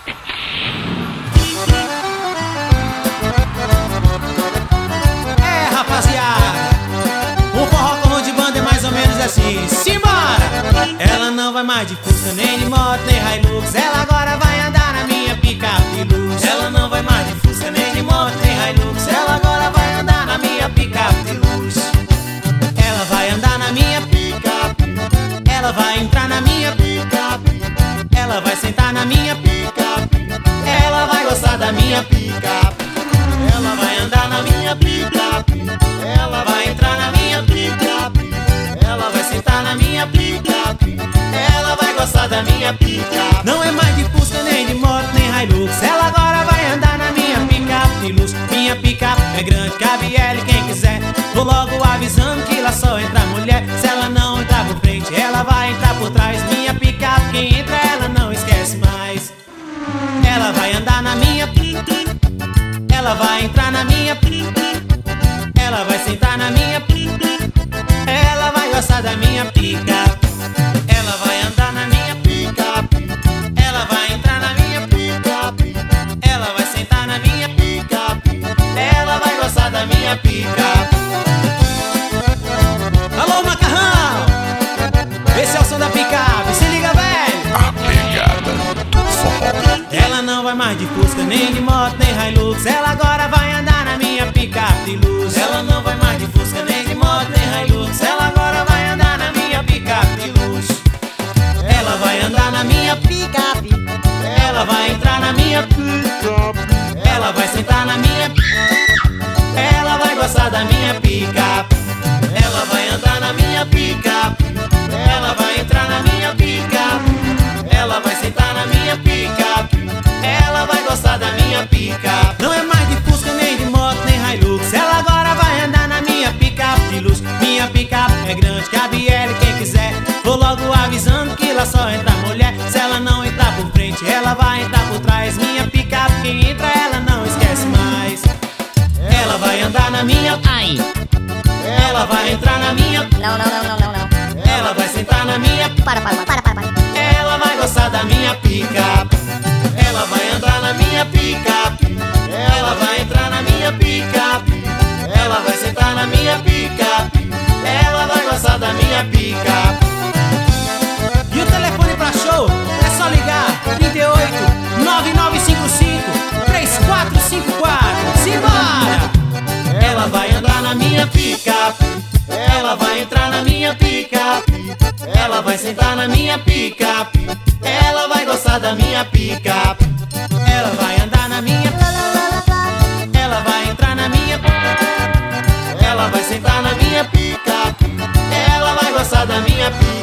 É, rapaziada, o forró com de banda é mais ou menos assim. Simbora! Ela não vai mais de Fusca, nem de moto, nem Hilux. Ela agora vai andar na minha picape de luz. Ela não vai mais de Fusca, nem de moto, nem Hilux. Ela agora vai andar na minha picape de luz. Ela vai andar na minha picape. Ela vai entrar na minha picape. Ela vai sentar na minha picape. Ela vai gostar da minha picape. Ela vai andar na minha picape. Ela vai entrar na minha picape. Ela vai sentar na minha picape. Ela vai gostar da minha picape. Não é mais de Fusca, nem de moto, nem Hilux. Ela agora vai andar na minha picape de luz. Minha picape é grande, cabe ela e quem quiser. Vou logo avisando que lá só entra mulher. Se ela não entrar por frente, ela vai entrar por trás. Minha picape, quem entra, ela não esquece mais. Ela vai andar na minha picape. Ela vai entrar na minha picape. Ela vai sentar na minha picape. Ela vai gostar da minha picape. Ela vai andar na minha picape. Ela vai entrar na minha picape. Ela vai sentar na minha picape. Ela vai gostar da minha picape. Alô, macarrão! Esse é o som da picape, se liga, velho! A pegada do forró. Ela não vai mais de Fusca, nem de moto, nem Hilux. Ela agora vai andar na minha picape de luz. Ela não vai mais de Fusca, nem de moto, nem Hilux. Ela agora vai andar na minha picape de luz. Ela vai andar na minha picape. Ela vai entrar na minha picape. Ela vai sentar na minha. Ela vai gostar da minha picape. Ela vai andar na minha picape. Ela vai entrar na minha picape. Ela vai sentar na minha picape. Ela vai gostar da minha picape. Não é mais de Fusca, nem de moto, nem Hilux. Ela agora vai andar na minha picape de luz. Minha picape é grande, cabe ela e quem quiser. Vou logo avisando que lá só entra mulher. Se ela não entrar por frente, ela vai entrar por trás. Minha picape, quem entra, ela não esquece mais. Ela vai andar na minha. Ai. Ela vai entrar na minha. Não. Ela vai sentar na minha. Para. Ela vai gostar da minha picape. Ela vai andar na minha picape. Ela vai entrar na minha picape. Ela vai sentar na minha picape. Ela vai gostar da minha picape. E o telefone pra show é só ligar 38 9955 3454. Simbora! Ela vai andar na minha picape. Ela vai entrar na minha picape. Ela vai sentar na minha picape. Ela vai gostar da minha picape. Ela vai andar na minha. Ela vai entrar na minha. Ela vai sentar na minha picape. Ela vai gostar da minha picape.